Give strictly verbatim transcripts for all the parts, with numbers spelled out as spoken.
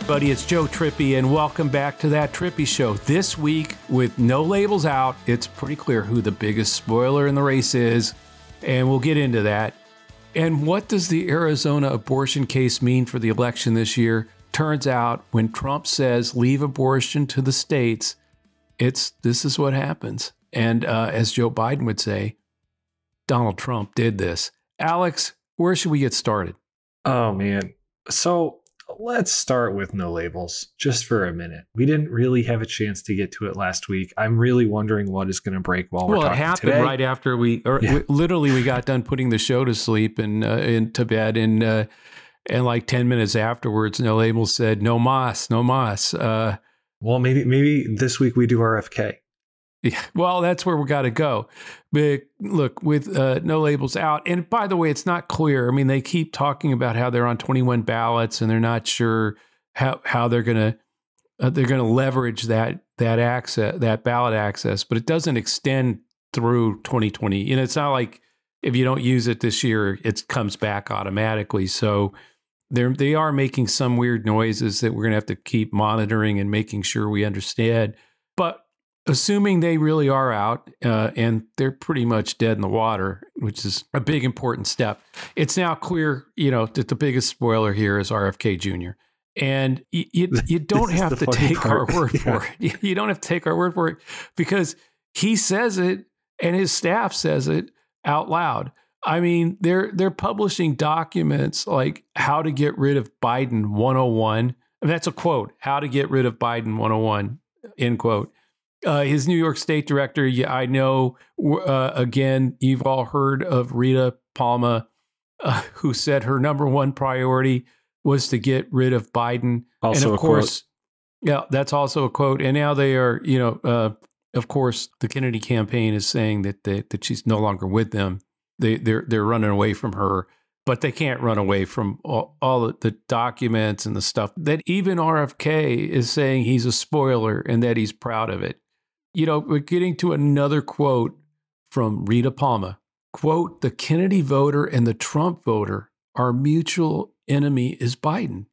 Buddy, it's Joe Trippi, and welcome back to That Trippi Show. This week, with no labels out, it's pretty clear who the biggest spoiler in the race is, and we'll get into that. And what does the Arizona abortion case mean for the election this year? Turns out, when Trump says leave abortion to the states, it's this is what happens. And uh, as Joe Biden would say, Donald Trump did this. Alex, where should we get started? Oh, man. So let's start with no labels just for a minute. We didn't really have a chance to get to it last week. I'm really wondering what is going to break while we're well, talking Well, it happened today. right after we, or Yeah. we, literally we got done putting the show to sleep and uh, into bed, and uh, and like ten minutes afterwards, no labels said no mas, no mas. Uh, Well, maybe maybe this week we do R F K. Yeah, well, that's where we got to go. But look, with uh, no labels out, and by the way, it's not clear. I mean, they keep talking about how they're on twenty-one ballots, and they're not sure how how they're gonna uh, they're gonna leverage that that access that ballot access. But it doesn't extend through twenty twenty. You know, it's not like if you don't use it this year, it comes back automatically. So they're they are making some weird noises that we're gonna have to keep monitoring and making sure we understand. But assuming they really are out, uh, and they're pretty much dead in the water, which is a big important step. It's now clear, you know, that the biggest spoiler here is R F K Junior And you, you, you don't have to take part. our word yeah. for it. You don't have to take our word for it because he says it and his staff says it out loud. I mean, they're they're publishing documents like how to get rid of Biden one oh one. And that's a quote, how to get rid of Biden one oh one, end quote. Uh, his New York State director, yeah, I know, uh, again, you've all heard of Rita Palma, uh, who said her number one priority was to get rid of Biden. Also and of a course, quote. Yeah, that's also a quote. And now they are, you know, uh, of course, the Kennedy campaign is saying that they, that she's no longer with them. They, they're they're running away from her, but they can't run away from all, all the documents and the stuff that even R F K is saying he's a spoiler and that he's proud of it. You know, we're getting to another quote from Rita Palma. Quote, the Kennedy voter and the Trump voter, our mutual enemy is Biden.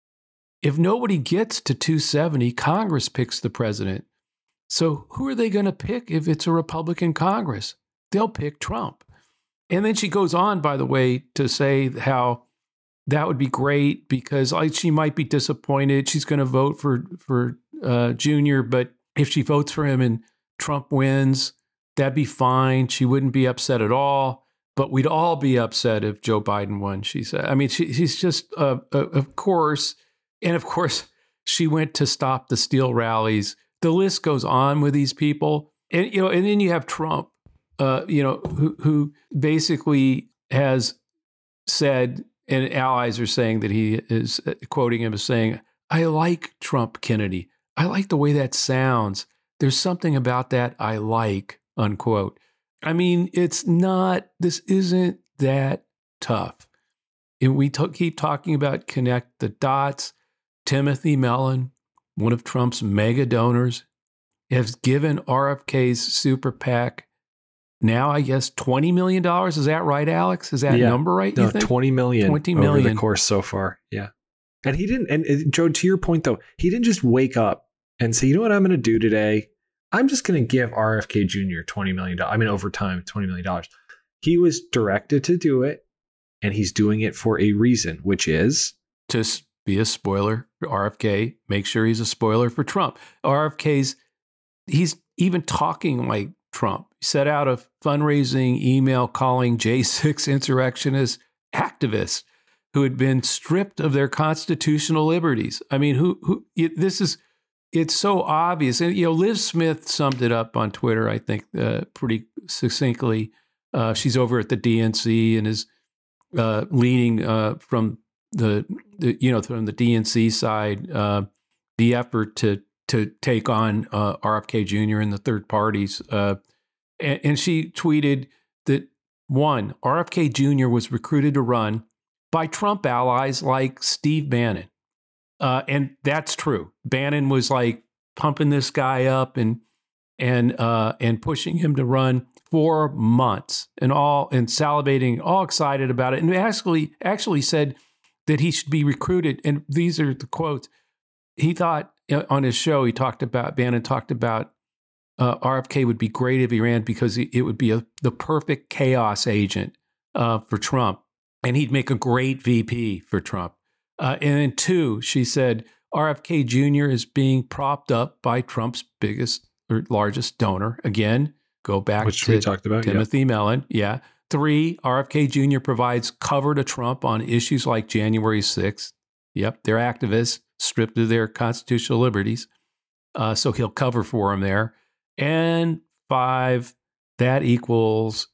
If nobody gets to two seventy, Congress picks the president. So who are they going to pick if it's a Republican Congress? They'll pick Trump. And then she goes on, by the way, to say how that would be great because like, she might be disappointed. She's going to vote for, for uh, Junior, but if she votes for him and Trump wins, that'd be fine. She wouldn't be upset at all, but we'd all be upset if Joe Biden won, she said. I mean, she, she's just, uh, uh, of course, and of course, she went to stop the steal rallies. The list goes on with these people. And, you know, and then you have Trump, uh, you know, who, who basically has said, and allies are saying that he is quoting him as saying, I like Trump Kennedy. I like the way that sounds. There's something about that I like, unquote. I mean, it's not, this isn't that tough. And we t- keep talking about connect the dots. Timothy Mellon, one of Trump's mega donors, has given R F K's super PAC now, I guess, twenty million dollars. Is that right, Alex? Is that yeah. number right? No, you think? twenty million twenty million over the course so far. Yeah. And he didn't, and uh, Joe, to your point though, he didn't just wake up and say, you know what I'm going to do today? I'm just going to give R F K Junior twenty million dollars. I mean, over time, twenty million dollars. He was directed to do it, and he's doing it for a reason, which is to be a spoiler for R F K. Make sure he's a spoiler for Trump. R F K's, he's even talking like Trump. He set out a fundraising email calling J six insurrectionists activists who had been stripped of their constitutional liberties. I mean, who, who, it, this is, it's so obvious. And, you know, Liz Smith summed it up on Twitter, I think, uh, pretty succinctly. Uh, she's over at the D N C and is uh, leading uh, from the, the, you know, from the D N C side, uh, the effort to to take on uh, R F K Junior and the third parties. Uh, and, and she tweeted that, one, R F K Junior was recruited to run by Trump allies like Steve Bannon. Uh, and that's true. Bannon was like pumping this guy up and and uh, and pushing him to run for months and all and salivating, all excited about it. And actually actually said that he should be recruited. And these are the quotes. he thought uh, on his show, he talked about, Bannon talked about uh, R F K would be great if he ran because it would be a, the perfect chaos agent uh, for Trump. And he'd make a great V P for Trump. Uh, and then two, she said, R F K Junior is being propped up by Trump's biggest or largest donor. Again, go back Which to we talked about, Timothy yeah. Mellon. Yeah. Three, R F K Junior provides cover to Trump on issues like January sixth. Yep, they're activists stripped of their constitutional liberties. Uh, so he'll cover for him there. And five, that equals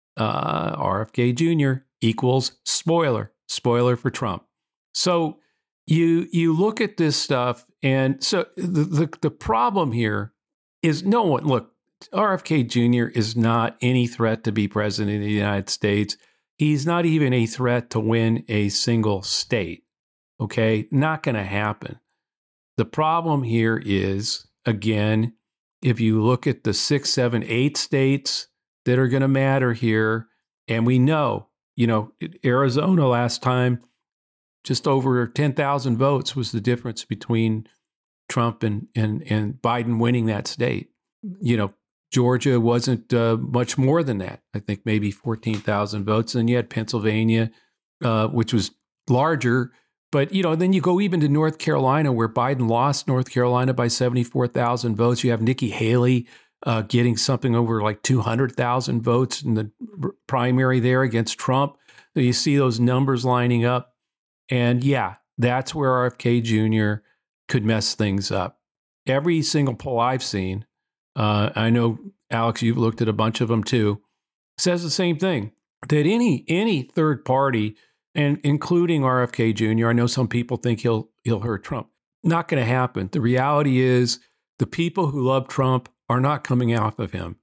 uh, R F K Junior equals spoiler, spoiler for Trump. So you you look at this stuff, and so the, the, the problem here is no one, look, R F K Junior is not any threat to be president of the United States. He's not even a threat to win a single state. Okay, not going to happen. The problem here is, again, if you look at the six, seven, eight states that are going to matter here, and we know, you know, Arizona last time, just over ten thousand votes was the difference between Trump and, and, and Biden winning that state. You know, Georgia wasn't uh, much more than that. I think maybe fourteen thousand votes. And you had Pennsylvania, uh, which was larger. But, you know, then you go even to North Carolina, where Biden lost North Carolina by seventy-four thousand votes. You have Nikki Haley uh, getting something over like two hundred thousand votes in the primary there against Trump. So you see those numbers lining up. And yeah, that's where R F K Junior could mess things up. Every single poll I've seen, uh, I know, Alex, you've looked at a bunch of them too, says the same thing, that any any third party, and including R F K Junior, I know some people think he'll he'll hurt Trump. Not going to happen. The reality is the people who love Trump are not coming off of him.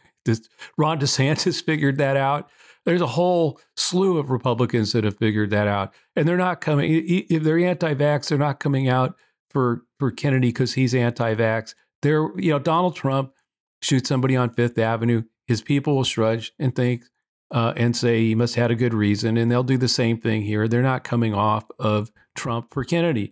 Ron DeSantis figured that out. There's a whole slew of Republicans that have figured that out. And they're not coming, if they're anti-vax, they're not coming out for, for Kennedy because he's anti-vax. They're, you know, Donald Trump shoots somebody on Fifth Avenue. His people will shrug and think uh, and say he must have had a good reason. And they'll do the same thing here. They're not coming off of Trump for Kennedy.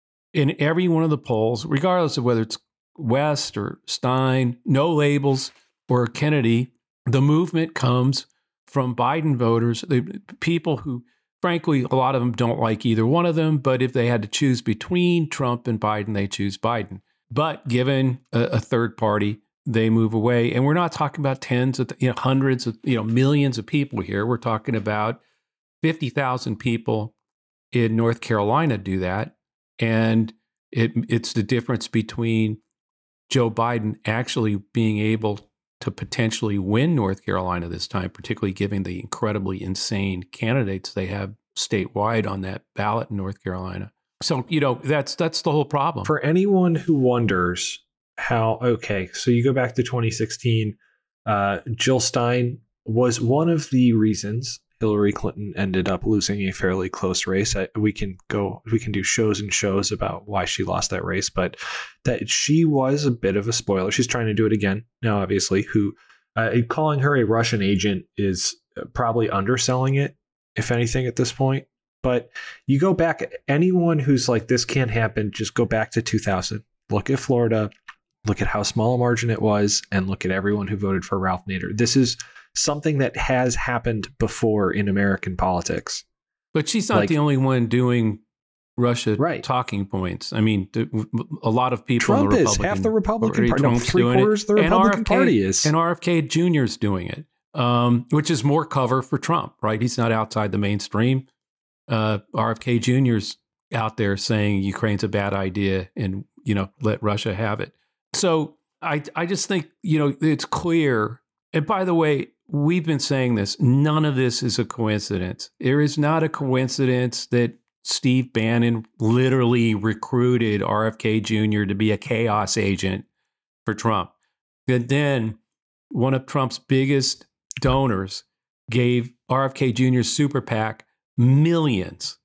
In every one of the polls, regardless of whether it's West or Stein, no labels, or Kennedy, the movement comes from Biden voters, the people who, frankly, a lot of them don't like either one of them. But if they had to choose between Trump and Biden, they choose Biden. But given a, a third party, they move away. And we're not talking about tens of, you know, hundreds of, you know, millions of people here. We're talking about fifty thousand people in North Carolina do that. And it, it's the difference between Joe Biden actually being able to potentially win North Carolina this time, particularly given the incredibly insane candidates they have statewide on that ballot in North Carolina. So, you know, that's that's the whole problem. For anyone who wonders how, okay, so you go back to twenty sixteen, uh, Jill Stein was one of the reasons Hillary Clinton ended up losing a fairly close race. I, we can go, we can do shows and shows about why she lost that race, but that she was a bit of a spoiler. She's trying to do it again now, obviously, who uh, calling her a Russian agent is probably underselling it, if anything, at this point. But you go back, anyone who's like, this can't happen, just go back to two thousand. Look at Florida, look at how small a margin it was, and look at everyone who voted for Ralph Nader. This is something that has happened before in American politics. But she's not like, the only one doing Russia right. talking points. I mean, a lot of people Trump in the is Republican half the Republican Party. No, three quarters of the Republican R F K, Party is. And R F K Junior is doing it, um, which is more cover for Trump, right? He's not outside the mainstream. Uh, R F K Junior's out there saying Ukraine's a bad idea and, you know, let Russia have it. So I, I just think, you know, it's clear. And by the way, we've been saying this. None of this is a coincidence. There is not a coincidence that Steve Bannon literally recruited R F K Junior to be a chaos agent for Trump. And then one of Trump's biggest donors gave R F K Junior's super PAC millions.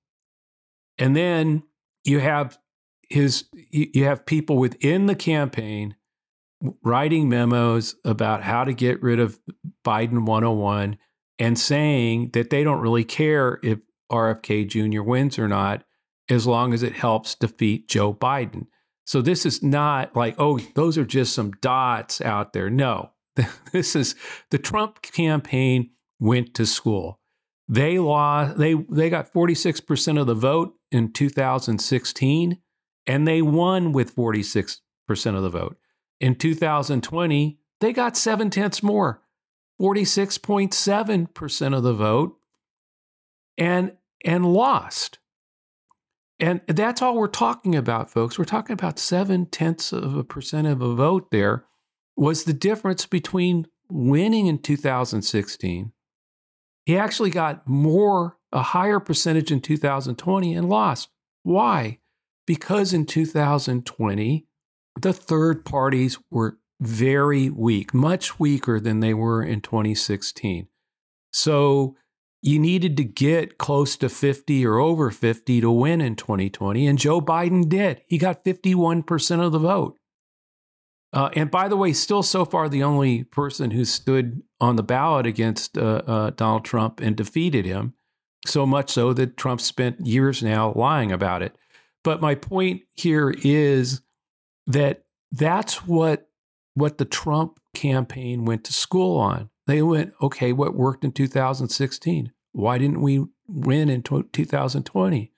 And then you have his, you have people within the campaign writing memos about how to get rid of Biden one oh one and saying that they don't really care if R F K Junior wins or not. as long as it helps defeat Joe Biden. So this is not like, oh, those are just some dots out there. No, this is the Trump campaign went to school. They lost, they, they got forty-six percent of the vote in two thousand sixteen, and they won with forty-six percent of the vote. In two thousand twenty, they got seven tenths more, forty-six point seven percent of the vote, and, and lost. And that's all we're talking about, folks. We're talking about seven tenths of a percent of a vote there was the difference between winning in two thousand sixteen. He actually got more, a higher percentage in two thousand twenty and lost. Why? Because in two thousand twenty, the third parties were very weak, much weaker than they were in twenty sixteen. So you needed to get close to fifty or over fifty to win in twenty twenty, and Joe Biden did. He got fifty-one percent of the vote. Uh, and by the way, still so far the only person who stood on the ballot against uh, uh, Donald Trump and defeated him, so much so that Trump spent years now lying about it. But my point here is that that's what, what the Trump campaign went to school on. They went, okay, what worked in two thousand sixteen? Why didn't we win in two thousand twenty?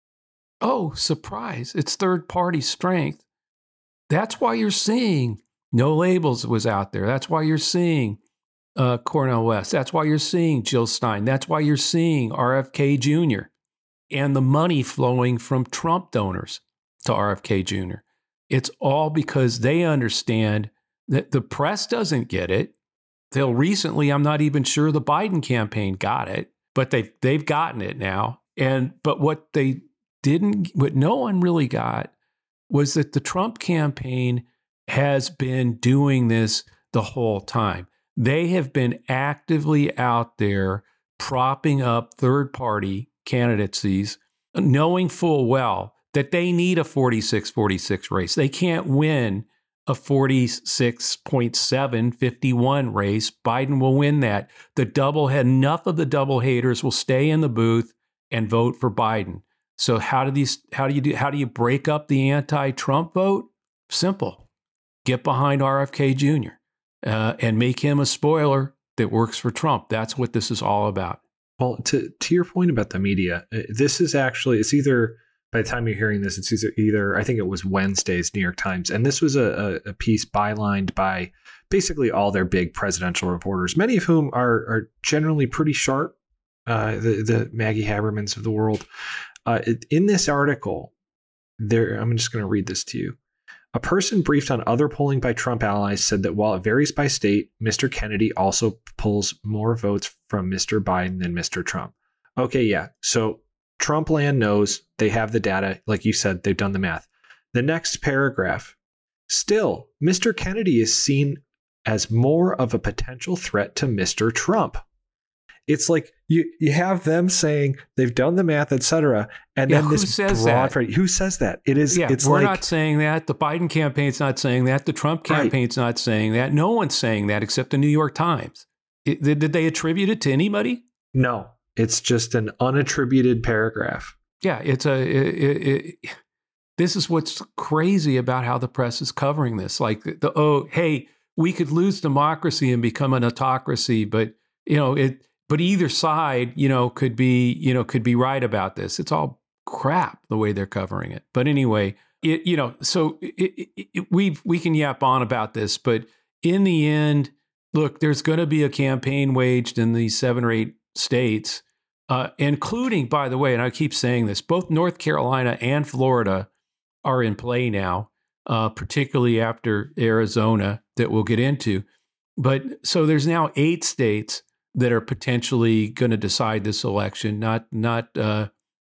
Oh, surprise, it's third-party strength. That's why you're seeing No Labels was out there. That's why you're seeing uh, Cornel West. That's why you're seeing Jill Stein. That's why you're seeing R F K Junior and the money flowing from Trump donors to R F K Junior It's all because they understand that the press doesn't get it. Till recently, I'm not even sure the Biden campaign got it, but they've, they've gotten it now. And but what they didn't, what no one really got was that the Trump campaign has been doing this the whole time. They have been actively out there propping up third-party candidacies, knowing full well that they need a forty-six forty-six race. They can't win a forty-six point seven fifty-one race. Biden will win that. The double enough of the double haters will stay in the booth and vote for Biden. So how do these how do you do how do you break up the anti-Trump vote? Simple. Get behind R F K Junior uh, and make him a spoiler that works for Trump. That's what this is all about. Well, to to your point about the media, this is actually, it's either, by the time you're hearing this, it's either, either I think it was Wednesday's New York Times. And this was a, a piece bylined by basically all their big presidential reporters, many of whom are, are generally pretty sharp, uh, the, the Maggie Habermans of the world. Uh, in this article, there, I'm just going to read this to you. A person briefed on other polling by Trump allies said that while it varies by state, Mister Kennedy also pulls more votes from Mister Biden than Mister Trump. Okay, yeah. So Trump land knows, they have the data. Like you said, they've done the math. The next paragraph. Still, Mister Kennedy is seen as more of a potential threat to Mister Trump. It's like you you have them saying they've done the math, et cetera, and yeah, then this says broad. That? Who says that? It is. Yeah, it's we're like, not saying that. The Biden campaign's not saying that. The Trump campaign's right. not saying that. No one's saying that except the New York Times. It, did, did they attribute it to anybody? No, it's just an unattributed paragraph. Yeah, it's a. It, it, it, this is what's crazy about how the press is covering this. Like, the oh, hey, we could lose democracy and become an autocracy, but you know it. But either side, you know, could be, you know, could be right about this. It's all crap the way they're covering it. But anyway, it, you know, so it, it, it, we we can yap on about this, but in the end, look, there's going to be a campaign waged in these seven or eight states, uh, including, by the way, and I keep saying this, both North Carolina and Florida are in play now, uh, particularly after Arizona, that we'll get into. But so there's now eight states that are potentially going to decide this election, not not uh,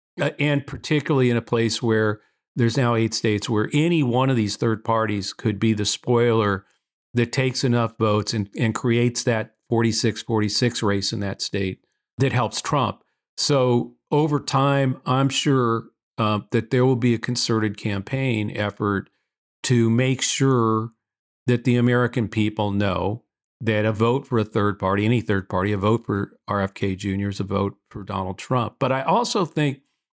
and particularly in a place where there's now eight states where any one of these third parties could be the spoiler that takes enough votes and, and creates that forty-six forty-six race in that state that helps Trump. So over time, I'm sure uh, that there will be a concerted campaign effort to make sure that the American people know that a vote for a third party, any third party, a vote for R F K Junior is a vote for Donald Trump. But I also think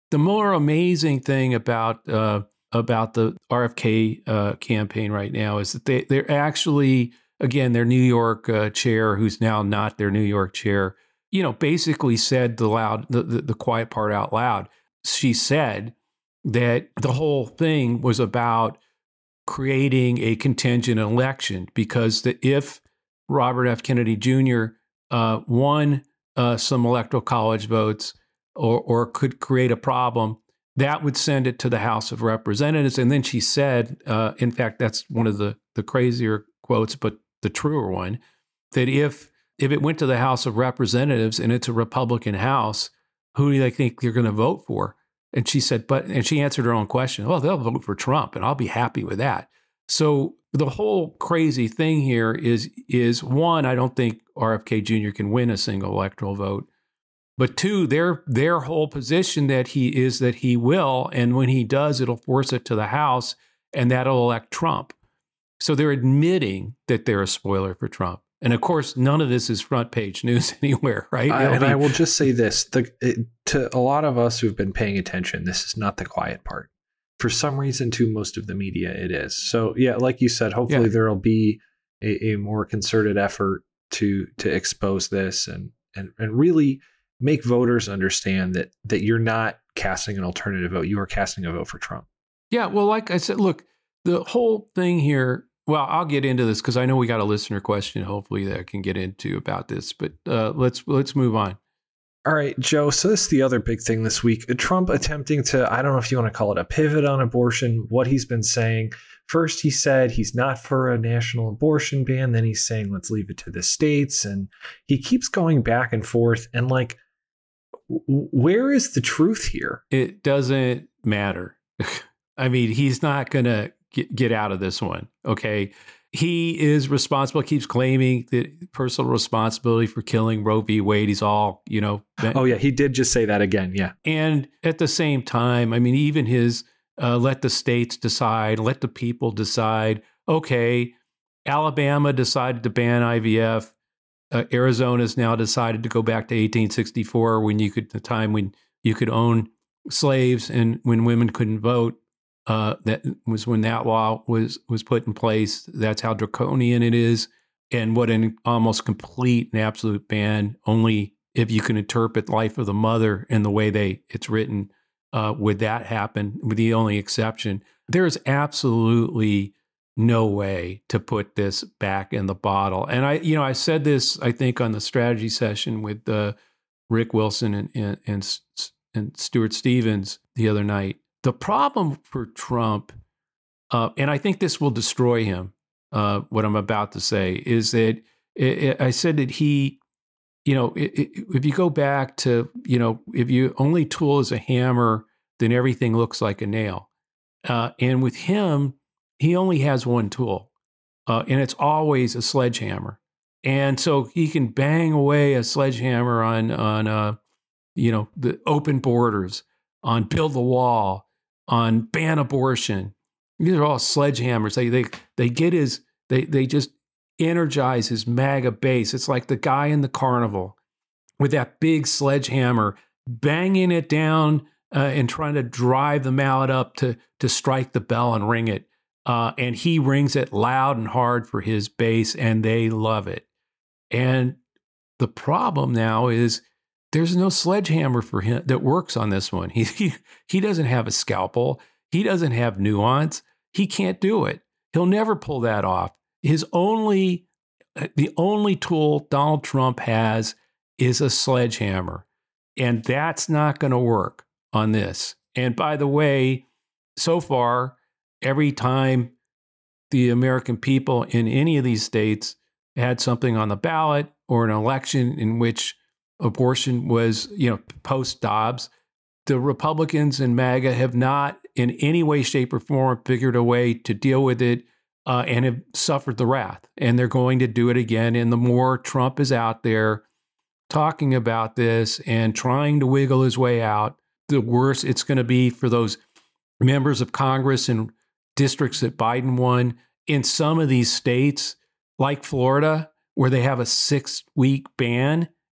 the more amazing thing about uh, about the R F K uh, campaign right now is that they they're actually, again, their New York uh, chair, who's now not their New York chair, you know, basically said the loud the, the the quiet part out loud. She said that the whole thing was about creating a contingent election because the, if Robert F. Kennedy Junior uh, won uh, some electoral college votes or, or could create a problem, that would send it to the House of Representatives. And then she said, uh, in fact, that's one of the, the crazier quotes, but the truer one, that if if it went to the House of Representatives and it's a Republican House, who do they think they're going to vote for? And she said, but, and she answered her own question. Well, they'll vote for Trump, and I'll be happy with that. So the whole crazy thing here is, is one, I don't think R F K Junior can win a single electoral vote. But two, their their whole position that he is that he will, and when he does, it'll force it to the House, and that'll elect Trump. So they're admitting that they're a spoiler for Trump. And of course, none of this is front page news anywhere, right? I, and I will just say this, the, it, to a lot of us who've been paying attention, this is not the quiet part. For some reason, to most of the media, it is. So yeah, like you said, hopefully yeah. there'll be a, a more concerted effort to to expose this and and and really make voters understand that that you're not casting an alternative vote. You are casting a vote for Trump. Yeah, well, like I said, look, the whole thing here, well, I'll get into this because I know we got a listener question, hopefully, that I can get into about this. But uh, let's let's move on. All right, Joe. So this is the other big thing this week. Trump attempting to, I don't know if you want to call it a pivot on abortion, what he's been saying. First, he said he's not for a national abortion ban. Then he's saying, let's leave it to the states. And he keeps going back and forth. And like, w- where is the truth here? It doesn't matter. I mean, he's not going to get, get out of this one. Okay. He is responsible, keeps claiming the personal responsibility for killing Roe v. Wade. He's all, you know. Oh, yeah. He did just say that again. Yeah. And at the same time, I mean, even his uh, let the states decide, let the people decide. Okay, Alabama decided to ban I V F. Uh, Arizona's now decided to go back to eighteen sixty-four when you could, the time when you could own slaves and when women couldn't vote. Uh, that was when that law was was put in place. That's how draconian it is, and what an almost complete and absolute ban. Only if you can interpret Life of the Mother in the way they it's written uh, would that happen. With the only exception, there is absolutely no way to put this back in the bottle. And I, you know, I said this I think on the strategy session with uh, Rick Wilson and and and, and Stuart Stevens the other night. The problem for Trump, uh, and I think this will destroy him, uh, what I'm about to say, is that it, it, I said that he, you know, it, it, if you go back to, you know, if you only tool is a hammer, then everything looks like a nail. Uh, and with him, he only has one tool, uh, and it's always a sledgehammer. And so he can bang away a sledgehammer on, on uh, you know, the open borders, on build the wall, on ban abortion. These are all sledgehammers. They they they get his they they just energize his MAGA base. It's like the guy in the carnival with that big sledgehammer, banging it down uh, and trying to drive the mallet up to to strike the bell and ring it. Uh, and he rings it loud and hard for his base, and they love it. And the problem now is, there's no sledgehammer for him that works on this one. He, he he doesn't have a scalpel. He doesn't have nuance. He can't do it. He'll never pull that off. His only, the only tool Donald Trump has is a sledgehammer. And that's not going to work on this. And by the way, so far, every time the American people in any of these states had something on the ballot or an election in which abortion was, you know, post-Dobbs, the Republicans and MAGA have not in any way, shape, or form figured a way to deal with it uh, and have suffered the wrath. And they're going to do it again. And the more Trump is out there talking about this and trying to wiggle his way out, the worse it's going to be for those members of Congress and districts that Biden won in some of these states, like Florida, where they have a six-week ban.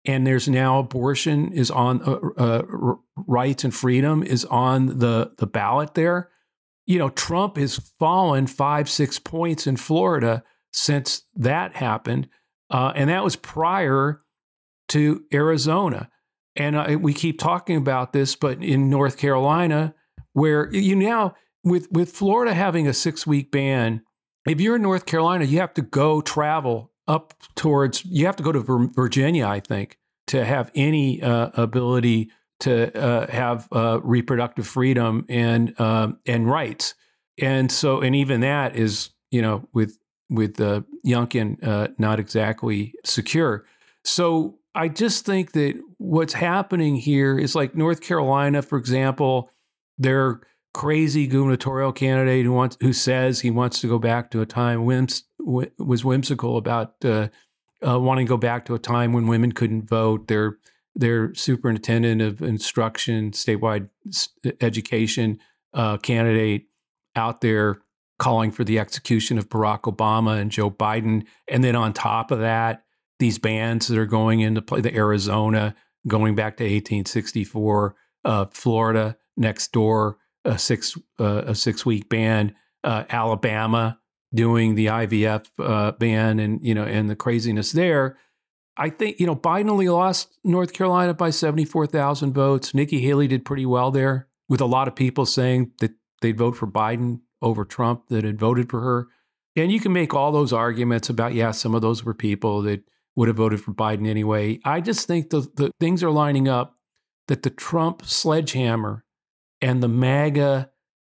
and there's now abortion is on uh, uh, rights and freedom is on the the ballot there. You know, Trump has fallen five, six points in Florida since that happened. Uh, and that was prior to Arizona. And uh, we keep talking about this, but in North Carolina, where you now, with, with Florida having a six week ban, if you're in North Carolina, you have to go travel up towards, you have to go to Virginia, I think, to have any uh, ability to uh, have uh, reproductive freedom and um, and rights. And so, and even that is, you know, with with uh, Youngkin uh, not exactly secure. So I just think that what's happening here is like North Carolina, for example, their crazy gubernatorial candidate who wants who says he wants to go back to a time whims, was whimsical about uh, uh, wanting to go back to a time when women couldn't vote. Their their superintendent of instruction, statewide education uh, candidate out there calling for the execution of Barack Obama and Joe Biden. And then on top of that, these bans that are going into play, the Arizona, going back to eighteen sixty-four, uh, Florida next door, a six uh, a six week ban, uh, Alabama doing the I V F uh, ban, and you know, and the craziness there. I think, you know, Biden only lost North Carolina by seventy-four thousand votes. Nikki Haley did pretty well there, with a lot of people saying that they'd vote for Biden over Trump that had voted for her. And you can make all those arguments about, yeah, some of those were people that would have voted for Biden anyway. I just think the, the things are lining up that the Trump sledgehammer and the MAGA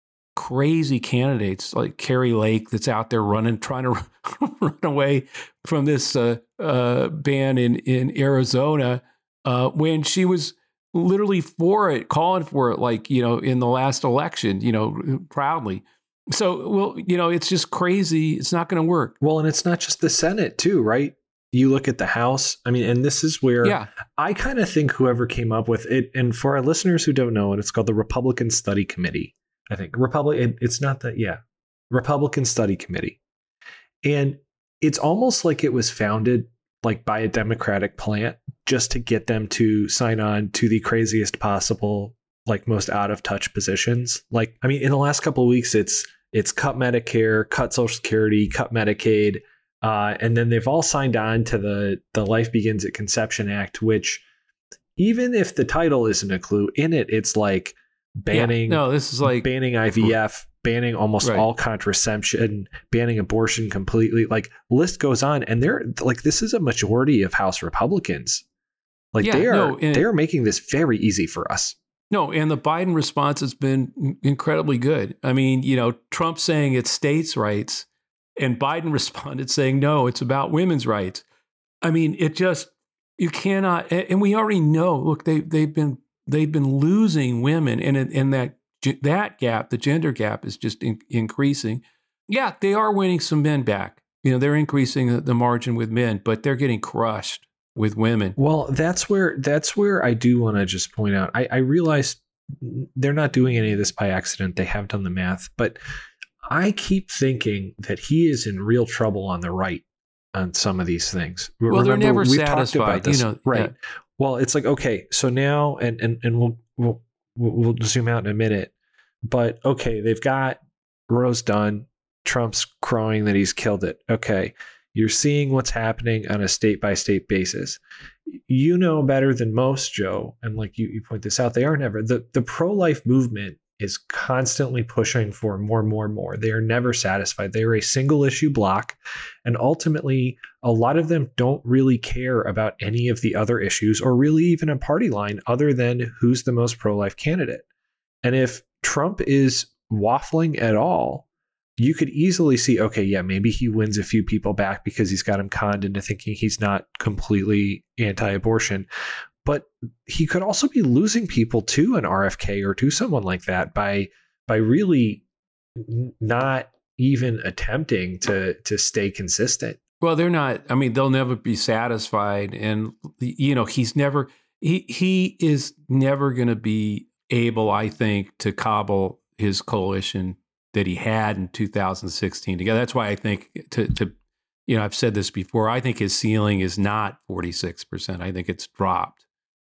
crazy candidates like Carrie Lake that's out there running, trying to run away from this uh, uh, ban in, in Arizona uh, when she was literally for it, calling for it, like, you know, in the last election, you know, proudly. So, well, you know, it's just crazy. It's not going to work. Well, and it's not just the Senate too, right? You look at the House. I mean, and this is where yeah. I kind of think whoever came up with it, and for our listeners who don't know it, it's called the Republican Study Committee. I think Republic. It's not that. Yeah. Republican Study Committee. And it's almost like it was founded like by a Democratic plant just to get them to sign on to the craziest possible, like most out of touch positions. Like, I mean, in the last couple of weeks, it's, it's cut Medicare, cut Social Security, cut Medicaid. Uh, and then they've all signed on to the, the Life Begins at Conception Act, which even if the title isn't a clue in it, it's like, banning yeah, no, this is like banning I V F, banning almost right. all contraception, banning abortion completely. Like, list goes on, and they're like, this is a majority of House Republicans. Like yeah, they are no, they are making this very easy for us. No, and the Biden response has been incredibly good. I mean, you know, Trump saying it's states' rights, and Biden responded saying, no, it's about women's rights. I mean, it just, you cannot, and we already know, look, they they've been They've been losing women, and and that that gap, the gender gap, is just in, increasing. Yeah, they are winning some men back. You know, they're increasing the margin with men, but they're getting crushed with women. Well, that's where that's where I do want to just point out. I, I realize they're not doing any of this by accident. They have done the math, but I keep thinking that he is in real trouble on the right on some of these things. Well, Remember, they're never we've satisfied. Talked about this, you know, right? yeah. Well, it's like, okay, so now, and and and we'll we'll we'll zoom out in a minute, but okay, they've got Rose done. Trump's crowing that he's killed it. Okay, you're seeing what's happening on a state by state basis. You know better than most, Joe, and like you, you point this out, they are never the the pro life movement is constantly pushing for more, more, more. They are never satisfied. They are a single issue block. And ultimately, a lot of them don't really care about any of the other issues or really even a party line other than who's the most pro-life candidate. And if Trump is waffling at all, you could easily see, okay, yeah, maybe he wins a few people back because he's got him conned into thinking he's not completely anti-abortion. But he could also be losing people to an R F K or to someone like that by by really not even attempting to to stay consistent. Well, they're not. I mean, they'll never be satisfied, and you know, he's never. He he is never going to be able, I think, to cobble his coalition that he had in two thousand sixteen together. That's why I think to to you know, I've said this before. I think his ceiling is not forty-six percent. I think it's dropped.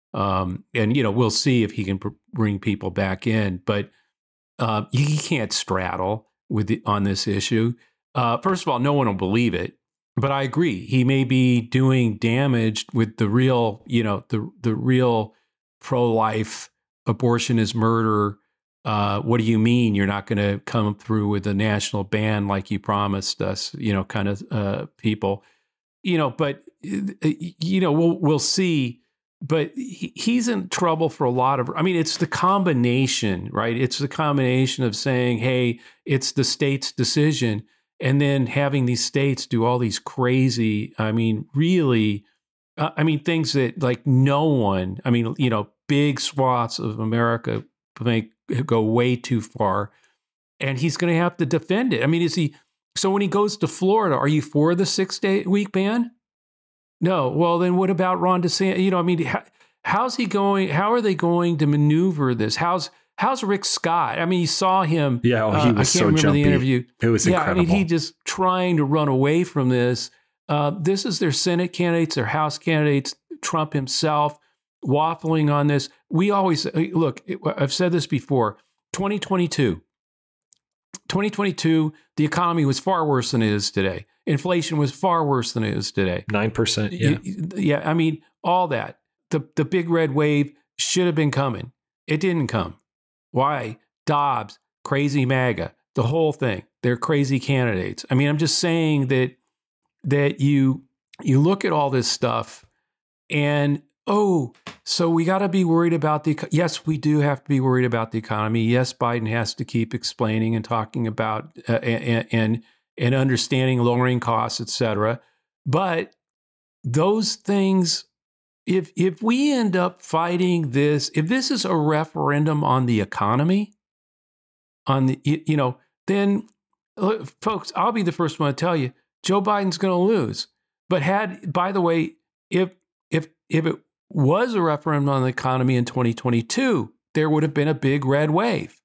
Um, and, you know, we'll see if he can pr- bring people back in. But uh, he can't straddle with the, on this issue. Uh, first of all, no one will believe it. But I agree. He may be doing damage with the real, you know, the the real pro-life abortion is murder. Uh, what do you mean you're not going to come through with a national ban like you promised us? You know, kind of uh, people. You know, but you know, we'll we'll see. But he, he's in trouble for a lot of. I mean, it's the combination, right? It's the combination of saying, "Hey, it's the state's decision." And then having these states do all these crazy, I mean, really, uh, I mean, things that like no one, I mean, you know, big swaths of America make go way too far. And he's going to have to defend it. I mean, is he, so when he goes to Florida, are you for the six day week ban? No. Well, then what about Ron DeSantis? You know, I mean, how, how's he going? How are they going to maneuver this? How's, How's Rick Scott? I mean, you saw him. Yeah, oh, he was uh, I can't so remember jumpy. The interview. It was yeah, incredible. I mean, he just trying to run away from this. Uh, this is their Senate candidates, their House candidates, Trump himself waffling on this. We always, look, I've said this before, twenty twenty-two. twenty twenty-two, the economy was far worse than it is today. Inflation was far worse than it is today. nine percent, yeah. Yeah, I mean, all that. The, the big red wave should have been coming. It didn't come. Why? Dobbs, crazy MAGA, the whole thing. They're crazy candidates. I mean, I'm just saying that that you you look at all this stuff and, oh, so we got to be worried about the, yes, we do have to be worried about the economy. Yes, Biden has to keep explaining and talking about uh, and, and and understanding lowering costs, et cetera. But those things, If if we end up fighting this, if this is a referendum on the economy, on the you know, then look, folks, I'll be the first one to tell you, Joe Biden's going to lose. But had, by the way, if if if it was a referendum on the economy in twenty twenty-two, there would have been a big red wave.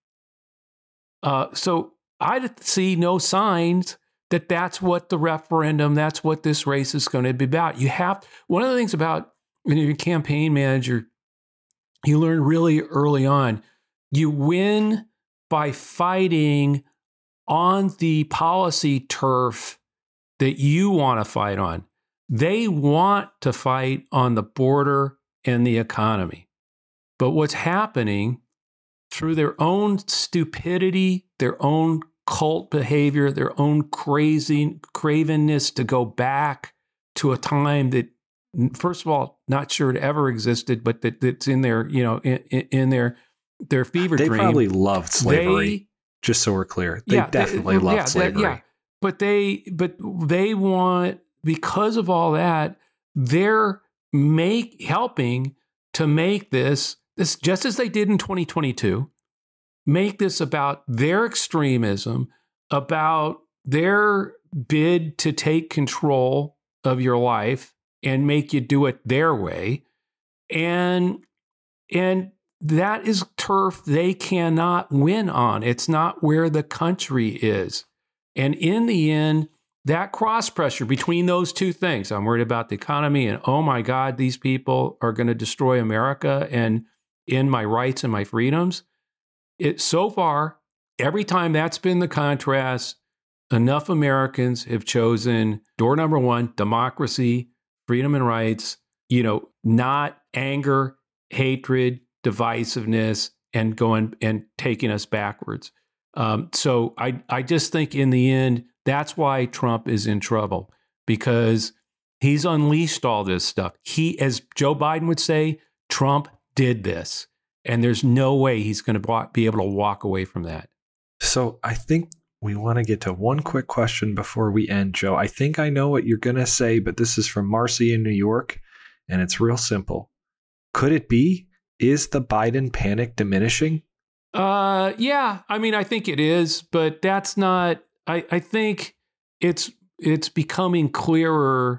Uh, so I see no signs that that's what the referendum, that's what this race is going to be about. You have one of the things about when you're a campaign manager, you learn really early on, you win by fighting on the policy turf that you want to fight on. They want to fight on the border and the economy. But what's happening through their own stupidity, their own cult behavior, their own crazy cravenness to go back to a time that, first of all, not sure it ever existed, but that, that's in their, you know, in, in their their fever they dream. They probably loved slavery. They, just so we're clear, they yeah, definitely they, loved yeah, slavery. That, yeah, but they, but they want, because of all that, they're make helping to make this this just as they did in twenty twenty-two. Make this about their extremism, about their bid to take control of your life and make you do it their way. And, and that is turf they cannot win on. It's not where the country is. And in the end, that cross pressure between those two things, I'm worried about the economy and, oh my God, these people are going to destroy America and end my rights and my freedoms. It, so far, every time that's been the contrast, enough Americans have chosen door number one, democracy, freedom and rights, you know, not anger, hatred, divisiveness, and going and taking us backwards. Um, so I, I just think in the end, that's why Trump is in trouble, because he's unleashed all this stuff. He, as Joe Biden would say, Trump did this. And there's no way he's going to be able to walk away from that. So I think we want to get to one quick question before we end, Joe. I think I know what you're going to say, but this is from Marcy in New York, and it's real simple. Could it be? Is the Biden panic diminishing? Uh, yeah, I mean, I think it is, but that's not, I, I think it's, it's becoming clearer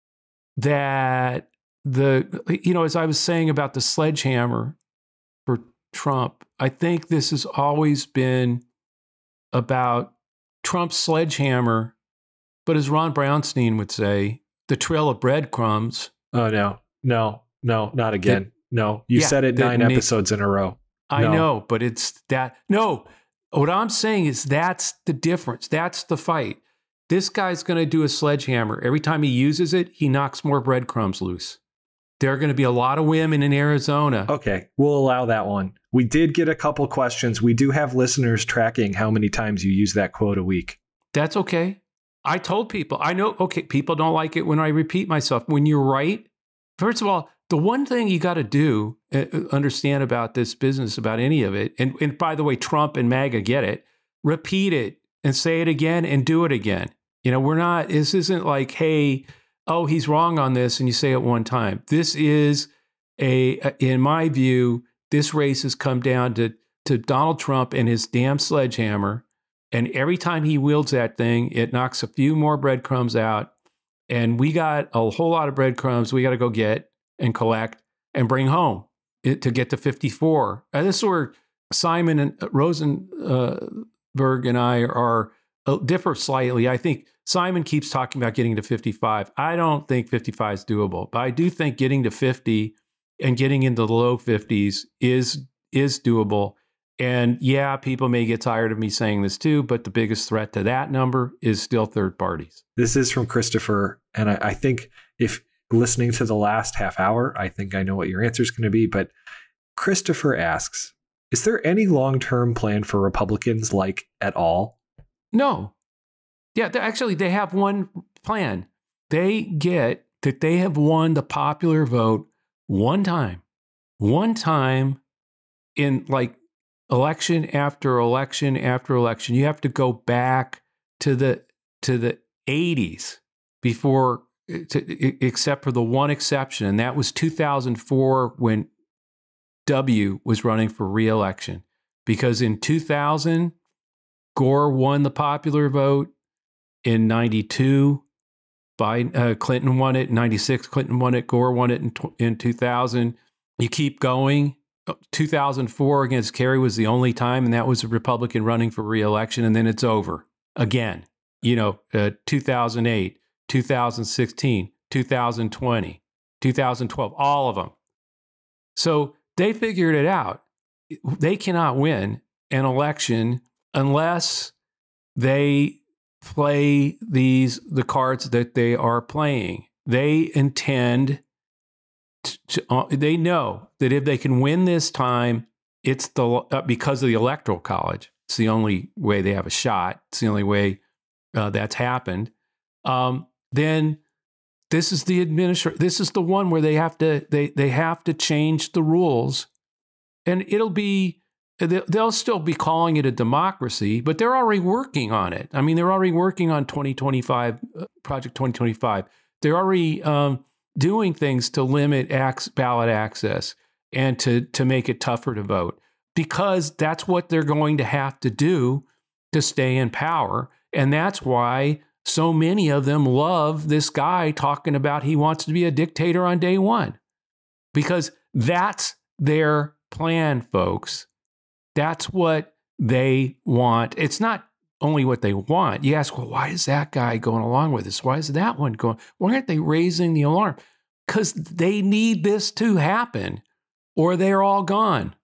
that the, you know, as I was saying about the sledgehammer for Trump, I think this has always been about Trump's sledgehammer But as Ron Brownstein would say, the trail of breadcrumbs. Oh, no, no, no, not again. That, no, you yeah, said it nine makes, episodes in a row. I no. know, but it's that. No, what I'm saying is that's the difference. That's the fight. This guy's going to do a sledgehammer. Every time he uses it, he knocks more breadcrumbs loose. There are going to be a lot of women in Arizona. Okay, we'll allow that one. We did get a couple questions. We do have listeners tracking how many times you use that quote a week. That's okay. I told people, I know, okay, people don't like it when I repeat myself. When you're right, first of all, the one thing you got to do, uh, understand about this business, about any of it, and, and by the way, Trump and MAGA get it, repeat it and say it again and do it again. You know, we're not, this isn't like, hey, oh, he's wrong on this, and you say it one time. This is a, in my view, this race has come down to, to Donald Trump and his damn sledgehammer. And every time he wields that thing, it knocks a few more breadcrumbs out. And we got a whole lot of breadcrumbs we got to go get and collect and bring home it, to get to fifty-four. And this is where Simon and Rosenberg and I are uh, differ slightly. I think Simon keeps talking about getting to fifty-five. I don't think fifty-five is doable, but I do think getting to fifty and getting into the low fifties is is doable. And yeah, people may get tired of me saying this too, but the biggest threat to that number is still third parties. This is from Christopher. And I, I think if listening to the last half hour, I think I know what your answer is going to be. But Christopher asks, is there any long-term plan for Republicans, like at all? No. Yeah, actually, they have one plan. They get that they have won the popular vote one time, one time in like election after election after election. You have to go back to the to the eighties before, to, except for the one exception, and that was two thousand four when W was running for re-election. Because in two thousand, Gore won the popular vote. In ninety-two, Biden, uh, Clinton won it. In ninety-six, Clinton won it. Gore won it in, in two thousand. You keep going. two thousand four against Kerry was the only time, and that was a Republican running for re-election, and then it's over again. You know, uh, two thousand eight, two thousand sixteen, two thousand twenty, two thousand twelve, all of them. So they figured it out. They cannot win an election unless they play these the cards that they are playing. They intend to, to uh, they know that if they can win this time, it's the uh, because of the Electoral College. It's the only way they have a shot. It's the only way uh, that's happened. Um, then this is the administration. This is the one where they have to they they have to change the rules, and it'll be. They'll still be calling it a democracy, but they're already working on it. I mean, they're already working on twenty twenty-five, uh, Project twenty twenty-five. They're already um, doing things to limit ac- ballot access and to, to make it tougher to vote, because that's what they're going to have to do to stay in power. And that's why so many of them love this guy talking about he wants to be a dictator on day one, because that's their plan, folks. That's what they want. It's not only what they want. You ask, well, why is that guy going along with this? Why is that one going? Why aren't they raising the alarm? Because they need this to happen or they're all gone.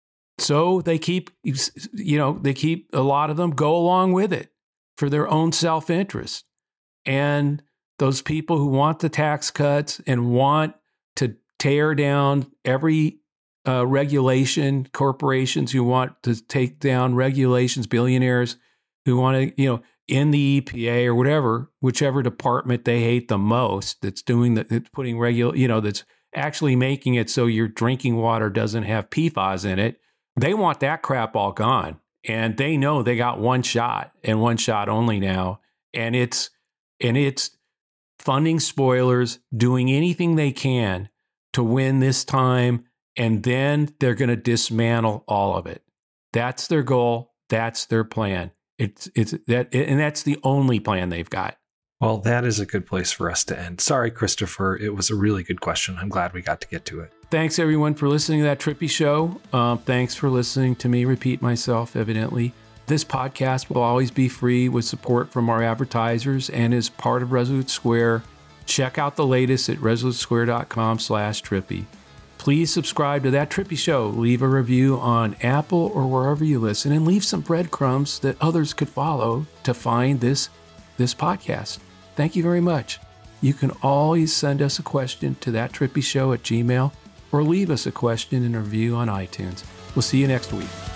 So they keep, you know, they keep, a lot of them go along with it for their own self-interest. And those people who want the tax cuts and want to tear down every Uh, regulation, corporations who want to take down regulations, billionaires who want to, you know, in the E P A or whatever, whichever department they hate the most, that's doing the, that's putting regular, you know, that's actually making it so your drinking water doesn't have P F A S in it. They want that crap all gone. And they know they got one shot and one shot only now. And it's, and it's funding spoilers, doing anything they can to win this time. And then they're going to dismantle all of it. That's their goal. That's their plan. It's it's that, and that's the only plan they've got. Well, that is a good place for us to end. Sorry, Christopher. It was a really good question. I'm glad we got to get to it. Thanks, everyone, for listening to that Trippy show. Uh, thanks for listening to me repeat myself, evidently. This podcast will always be free with support from our advertisers and is part of Resolute Square. Check out the latest at resolutesquare.com slash trippy. Please subscribe to That Trippy Show. Leave a review on Apple or wherever you listen, and leave some breadcrumbs that others could follow to find this, this podcast. Thank you very much. You can always send us a question to thattrippyshow at Gmail or leave us a question and a review on iTunes. We'll see you next week.